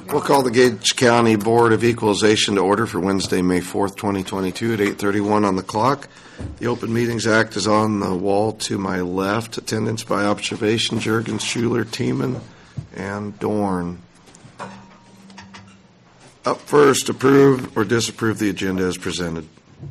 We'll call the Gage County Board of Equalization to order for Wednesday, May 4th, 2022 at 8:31 on the clock. The Open Meetings Act is on the wall to my left. Attendance by observation, Juergens, Schuler, Tiemann, and Dorn. Up first, approve or disapprove the agenda as presented.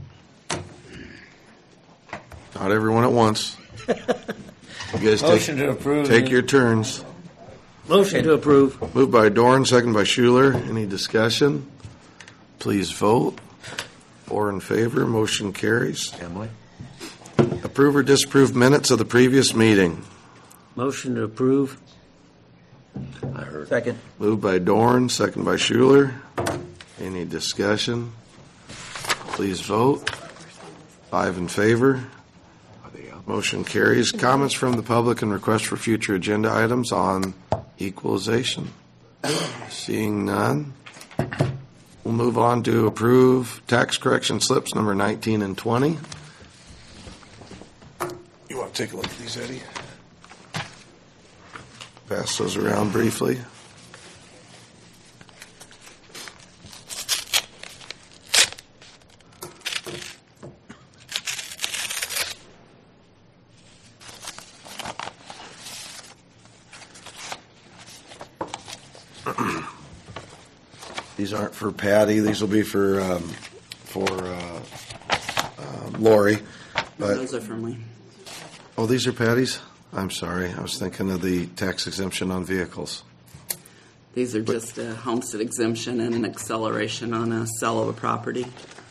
Not everyone at once. You guys Motion to approve. Take your turns. Motion to approve. Moved by Dorn, second by Schuler. Any discussion? Please vote. 4 in favor. Motion carries. Emily. Approve or disapprove minutes of the previous meeting. Motion to approve. I heard. Second. Moved by Dorn, second by Schuler. Any discussion? Please vote. 5 in favor. Motion carries. Comments from the public and requests for future agenda items on equalization. Seeing none, we'll move on to approve tax correction slips number 19 and 20. You want to take a look at these, Eddie? Pass those around briefly. These aren't for Patty. These will be for Lori. But, those are for me. Oh, these are Patty's? I'm sorry. I was thinking of the tax exemption on vehicles. These are just a homestead exemption and an acceleration on a sale of a property.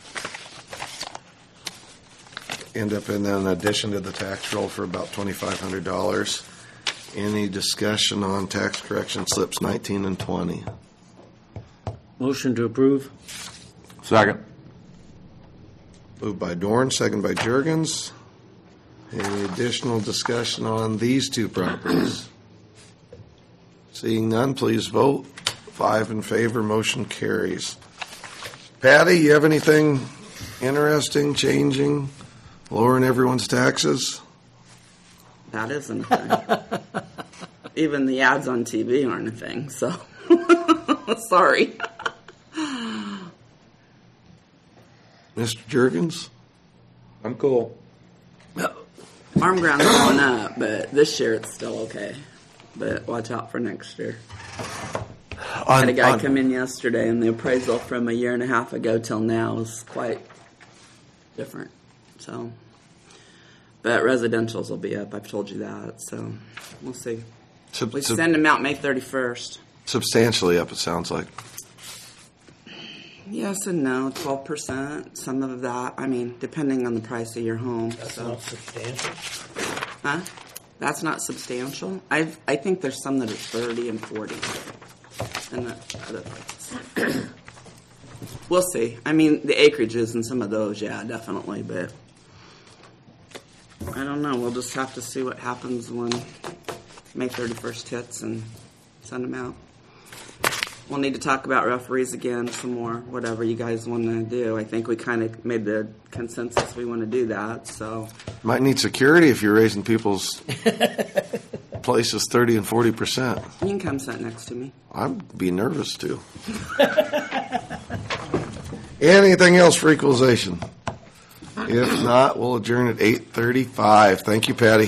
End up in an addition to the tax roll for about $2,500. Any discussion on tax correction slips 19 and 20? Motion to approve. Second. Moved by Dorn, second by Juergens. Any additional discussion on these two properties? Seeing none, please vote. 5 in favor, motion carries. Patty, you have anything interesting, changing, lowering everyone's taxes? That isn't a thing. Even the ads on TV aren't a thing, so sorry. Mr. Juergens? I'm cool. Farm ground's going up, but this year it's still okay. But watch out for next year. I had a guy come in yesterday, and the appraisal from a year and a half ago till now is quite different. So, but residentials will be up. I've told you that. So we'll see. We send them out May 31st. Substantially up, it sounds like. Yes and no, 12%. Some of that, I mean, depending on the price of your home. That's not substantial. Huh? That's not substantial. I think there's some that are 30 and 40, and the other places. We'll see. I mean, the acreages and some of those, yeah, definitely. But I don't know. We'll just have to see what happens when May 31st hits and send them out. We'll need to talk about referees again some more, whatever you guys want to do. I think we kind of made the consensus we want to do that. So Might need security if you're raising people's places 30 and 40%. you can come sit next to me. I'd be nervous too. Anything else for equalization? If not, we'll adjourn at 8:35. Thank you, Patty.